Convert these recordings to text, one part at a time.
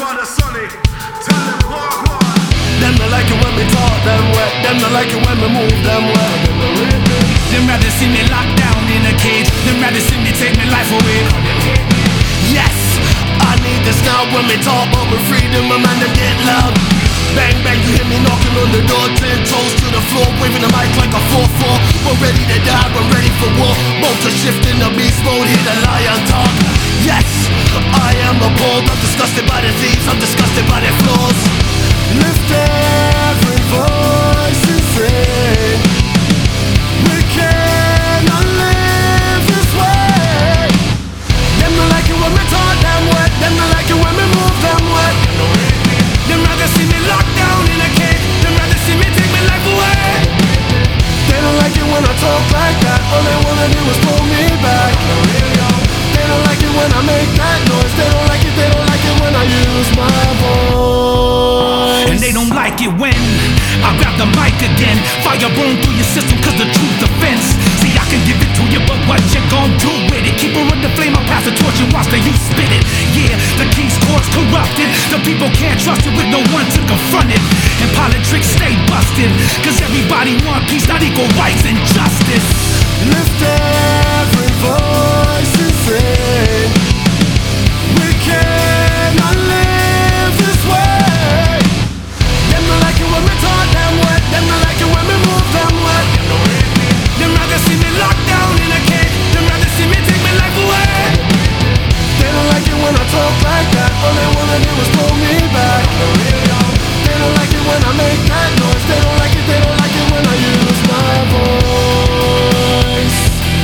father Sonny, tell them walk on. Them not like it when me talk them wet. Them not like it when me move them wet. Them rather see me locked down in a cage. Them rather see me take my life away. Yes, I need this now when me talk about my freedom. My man, them get loud. Bang, bang, you hear me knocking on the door. 10 toes to the floor, waving the mic like a 4-4. We're ready to die, we're ready for war. Motor shifting the beast mode, hear the lion talk. Yes, I am appalled. I'm disgusted by the thieves, I'm disgusted by their flaws. Lift every voice and sing. We cannot live this way. Them not like it when me talk them wet. Them not like it when me move them wet. Them rather see me locked down in a cage. Them rather see me take my life away. They don't like it when I talk like that. All they wanna do is pull me back. They don't like it when I make that noise. They don't like it when I use my voice. And they don't like it when I grab the mic again. Fire burn through your system cause the truth offends. See, I can give it to you, but what you gon' do with it? Keep her in the flame, I'll pass the torch and watch the youth spit it. Yeah, the king's court's corrupted. The people can't trust it with no one to confront it. And politics stay busted, cause everybody want peace, not equal rights and justice. Lift every voice and sing. We cannot live this way. Them not like it when me talk them wet. Them not like it when me move them wet. Them rather see me locked down in a cage. Them rather see me take my life away. They don't like it when I talk like that. All they wanna do is pull me back. They don't like it when I make that noise. They don't like it when I use my voice.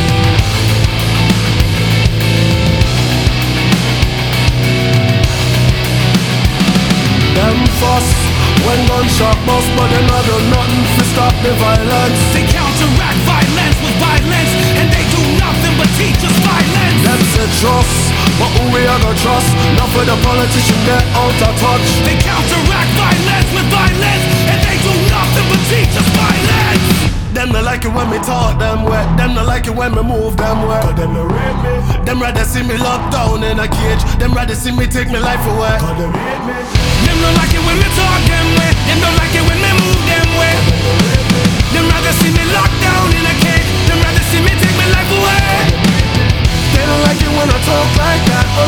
Them fuss when gunshot bust, but them not do nothing to stop the violence. They counteract violence with violence, and they do nothing but teach us violence. Them say trust, but who we are gonna trust? Enough of the politicians get out of touch. They counteract violence with violence, and they do nothing but teach us violence. Them not like it when me talk them wet. Them not like it when me move them wet. Cause them not rate me. Them rather see me locked down in a cage. Them rather see me take my life away. Cause them hate me. Them don't like it when me talk them way. Them don't like it when me move them way. Them rather see me locked down in a cage. Them rather see me take my life away. They don't like it when I talk like that. All